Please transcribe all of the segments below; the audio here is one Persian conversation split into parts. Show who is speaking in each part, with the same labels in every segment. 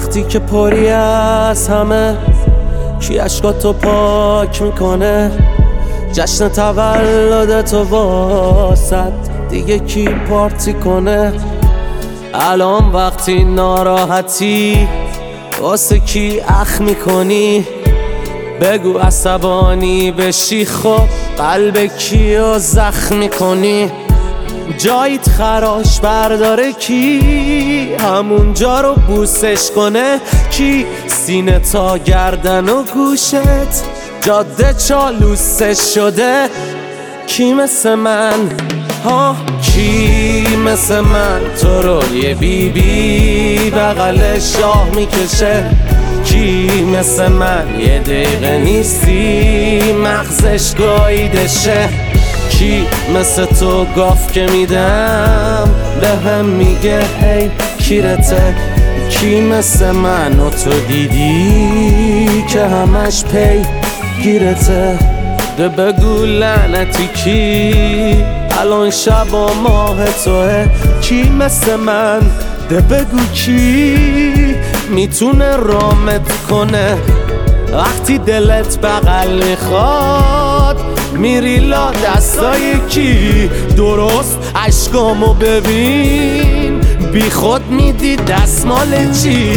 Speaker 1: وقتی که پری از همه کی عشقاتو پاک میکنه، جشن تولدتو واسد دیگه کی پارتی کنه. الان وقتی ناراحتی واسه کی اخ میکنی، بگو عصبانی بشی خب قلب کیو زخم میکنی. جایت خراش برداره کی، همونجا رو بوسش کنه کی، سینه تا گردن و گوشت جاده چالوسش شده. کی مثل من ها، کی مثل من تو رو یه بی بغل شاه میکشه. کی مثل من یه دقیقه نیستی مغزش گاییدشه. کی مثل تو گاف که میدم به هم میگه هی کیرته. کی مثل من و تو دیدی که همش پی گیرته. ده بگو لعنتی کی الان شب و ماه توه. کی مثل من ده بگو کی میتونه رامت کنه. وقتی دلت بغل میخواد میری لا دستای کی، درست عشقامو ببین بی خود میدی دستمال چی.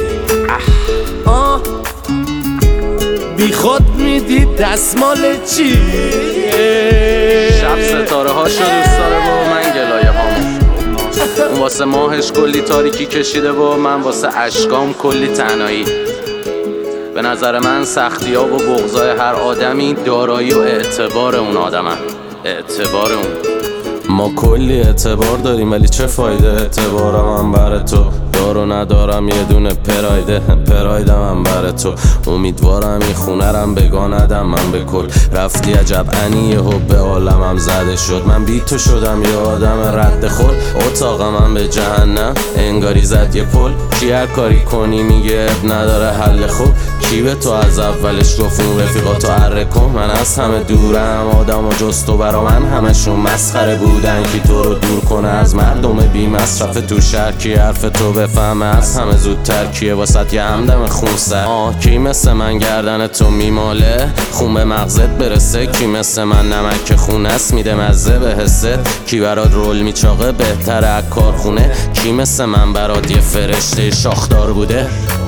Speaker 1: بی خود میدی دستمال چی.
Speaker 2: شب ستاره هاشو دوست داره و من گلایه هامو. اون واسه ماهش کلی تاریکی کشیده و من واسه عشقام کلی تنهایی. به نظر من سختی ها و بغضای هر آدمی دارایی و اعتبار اون آدمن. اعتبار اون.
Speaker 1: ما کلی اعتبار داریم ولی چه فایده، اعتبارم هم بر تو دارو ندارم یه دونه پرایدم هم بر تو. امیدوارم این خونه رم بگاندم من به کل. رفتی عجب انی حب عالمم زده شد. من بی تو شدم یه آدم رد خور. اتاقم هم به جهنم انگاری زد یه پل. کی هر کاری کنی میگه نداره حل خوب. کی به تو از اولش گفت اون رفیقاتو عره کن. من از همه دورم آدم و جز تو برا من همشون مسخره بودن. کی تو رو دور کنه از مردم بی مصرف تو شهر. کی حرف تو بفهمه از همه زودتر. کیه واسط یه همدم خون سر. کی مثل من گردن تو میماله خون به مغزت برسه. کی مثل من نمک خونه است میده مزه به حست. کی برات رول میچاقه بهتره از کارخونه. کی مثل من برات یه فرشته شاخدار بوده.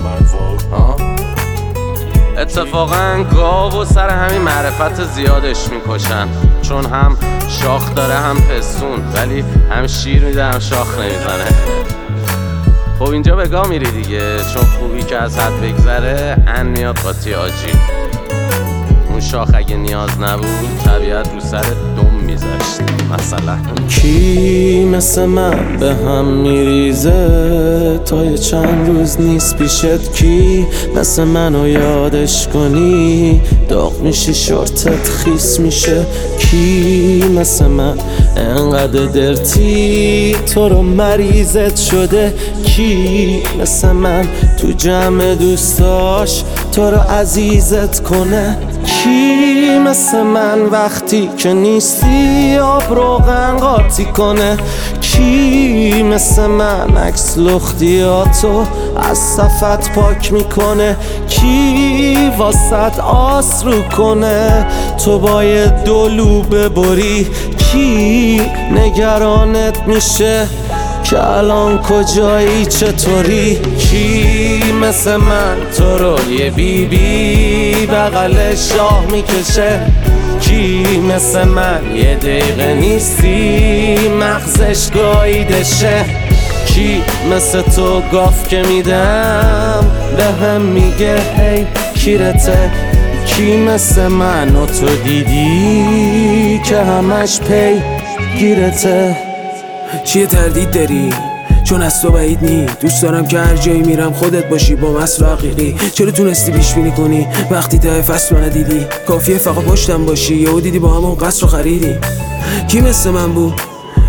Speaker 2: اتفاقا گاو و سر همین معرفت زیادش میکشن، چون هم شاخ داره هم پستون، ولی هم شیر میده هم شاخ نمیزنه. خب اینجا به گا میری دیگه، چون خوبی که از حد بگذره ان میاد قاطی آجی. اون شاخ اگه نیاز نبود طبیعت رو سر دم میذاشت مثلا.
Speaker 1: کی مثل من به هم میریزه تا یه چند روز نیست پیشت. کی مثل منو یادش کنی داغ میشی شورتت خیس میشه. کی مثل من انقدر درتی تو رو مریضت شده. کی مثل من تو جمع دوستاش تو رو عزیزت کنه. کی مثل من وقتی که نیستی آب روغن قاطی کنه. کی مثل من عکس لختیاتو از صفت پاک میکنه. کی واسط آس رو کنه تو باید دلو ببری. کی نگرانت میشه که الان کجایی چطوری. کی مثل من تو رو یه بی بغل شاه میکشه. کی مثل من یه دقیقه نیستی مغزش گاییدشه. کی مثل تو گاف که میدم به هم میگه هی کیرته. کی مثل من و تو دیدی که همش پی گیرته.
Speaker 3: چیه تردید داری؟ چون از تو بعید نی. دوست دارم که هر جایی میرم خودت باشی با مسئله حقیقی. چرا تونستی پیش بینی کنی وقتی ته فصل رو ندیدی؟ کافیه فقط پشتم باشی یهو دیدی با همون قصر رو خریدی. کی مثل من بود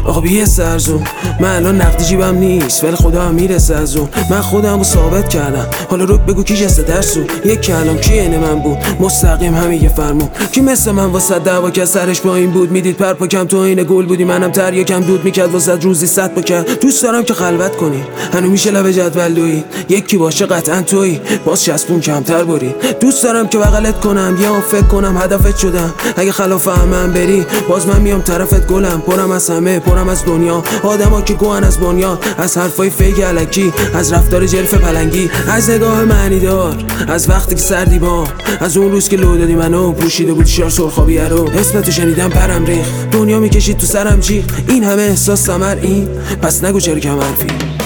Speaker 3: آقا بیه سرزون، من الان نقدی جیبم نیست ولی خدا هم میرسه از اون. من خودم رو ثابت کردم، حالا رو بگو کی جسته ترسون. یک کلام کی عین من بود مستقیم همین یه فرمون. کی مثل من واسه دعوا که سرش پایین بود میدید پر پاکم تو این گل بودی، منم تریاکم دود میکرد واسه روزی 100 پاکت. دوست دارم که خلوت کنی هنو میشه لب جدول دوید، یکی باشه قطعا تویی باز 60 کمتر برید. دوست دارم که بغلت کنم یا فکر کنم هدفت شدم، اگه خلاف همم بری باز من میام طرفت. گلم پرم از همه، پرم از دنیا، آدما که گوهن از بنیان، از حرفای فیک الکی، از رفتار جلف پلنگی، از نگاه معنی دار، از وقتی که سردی با، از اون روز که لو دادی منو پوشیده بود شار سرخابی رو. اسمتو شنیدم پرم ریخ، دنیا میکشید تو سرم جیغ، این همه احساس ثمر این، پس نگو چرا کم حرفی.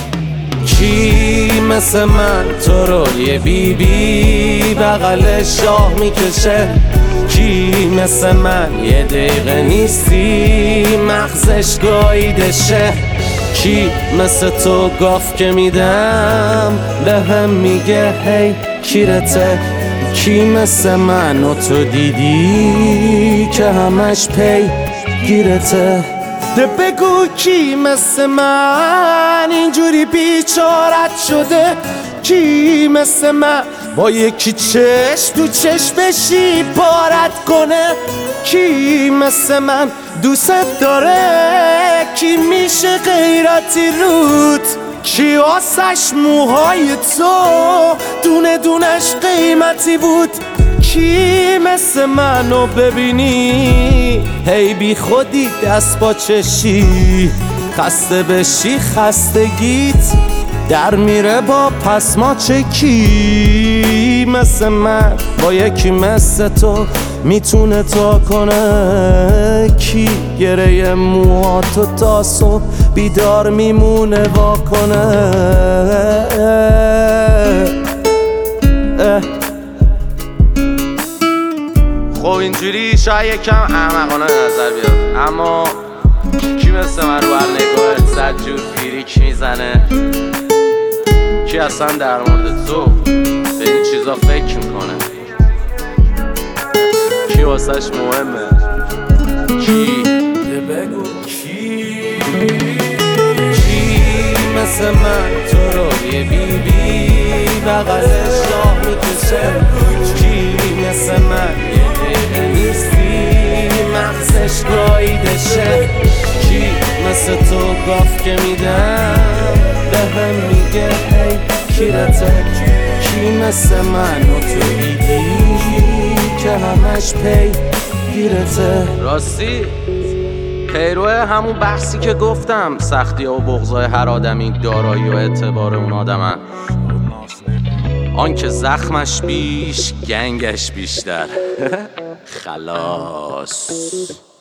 Speaker 1: کی مثل من تو رو یه بی بغل شاه میکشه؟ کی مثل من یه دقیقه نیستی مغزش گاییدشه؟ کی مثل تو گاف که میدم به هم میگه هی کیرته؟ کی مثل من و تو دیدی که همش پی گیرته؟ ده بگو کی مثل من اینجوری بیچارت شده؟ کی مثل من با یکی چشم تو چشمشی پارت کنه؟ کی مثل من دوست داره؟ کی میشه غیرتی رود؟ کی آسش موهای تو دونه دونش قیمتی بود؟ کی مثل منو ببینی هی بی خودی دست با چشی، خسته بشی خستگیت در میره با پس ما چه؟ کی مثل من با یکی مثل تو میتونه تا کنه؟ کی گره موهاتو تا صبح بیدار میمونه وا کنه؟
Speaker 2: خب اینجوری شاید یکم احمقانه نظر بیاد، اما کی مثل من رو هر نگاه 100 جور فیریک میزنه؟ کی اصلا در مورد تو به این چیزا فکر میکنه؟ کی واسش مهمه؟ کی؟
Speaker 1: بگو کی مثل من تو رو یه بی بغل شاه میکشه؟ کی مثل من یه دقیقه نیستی مغزش گاییدشه؟ کی مثل تو گاف که میدم به هم میگه هی کیرته؟ کی مثل من و تو دیدی که همش پی گیرته؟
Speaker 2: راستی پیرو همون بحثی که گفتم، سختی ها و بغضای هر آدمی دارایی و اعتبار اون آدمن، آن که زخمش بیش گنگش بیشتر. خلاص.